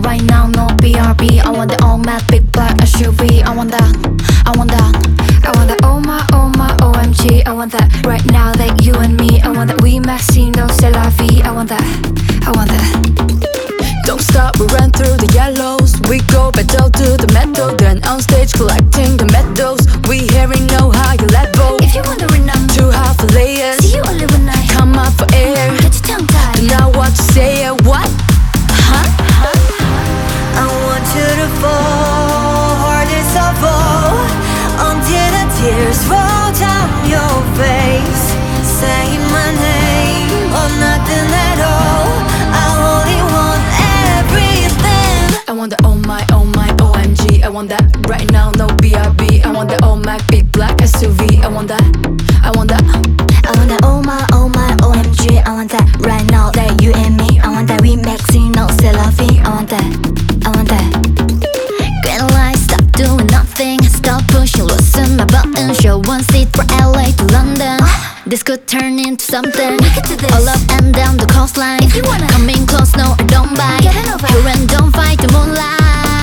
right now, no BRB. I want the all matte big black SUV. I want that, I want that, I want that. Oh my OMG. I want that right now, that you and me. I want that we maxi, no c'est la vie. I want that, I want that. Don't stop, we run through the yellows. We go battle to the metal, then on stage collecting the medals. We hearing no higher level. If you wondering, I'm too high for layers. see you only one night. Come up for air. Get your tongue tied. Don't know what to say. What? Huh? I want you to fall, hardest of all, until the tears roll down your face. Say my name or nothing at all. I only want everything. I want the oh my OMG. I want that right now, no BRB. I want the all Mac big black SUV. I want that, I want that. I want that oh my OMG. I want that right now, that you and me. I want that we maxi, no c'est la vie. I want that, I want that. Green light, stop doing nothing. Stop pushing, loosen my button. Show one seat for LA to London. This could turn into something. We could do this. All up and down the coastline. If you wanna coming close, no I don't bite. Get it over. Here and don't fight the moonlight.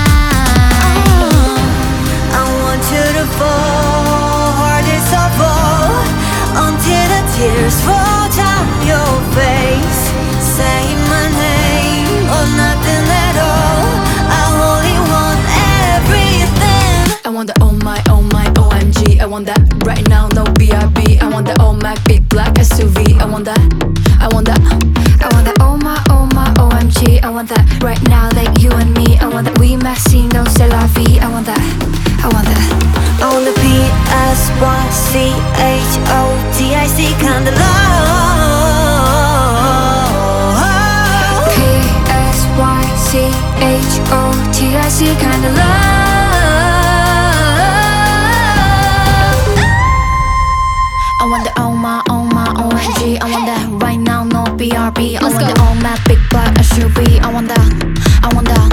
I want you to fall, hardest of all, until the tears roll down your face. Say my name or nothing at all. I only want everything. I want the oh my OMG. I want that right now, no BRB. I want the all Mac big black SUV. I want that, I want that. I want that oh my OMG. I want that right now, that you and me. I want that we maxi, no c'est la vie. I want that, I want that. On the PSYCHOTIC kind of love. PSYCHOTIC kind of love. I want the oh my OMG. I want that right now, no BRB. I want the all matte big black SUV. I want that, I want that.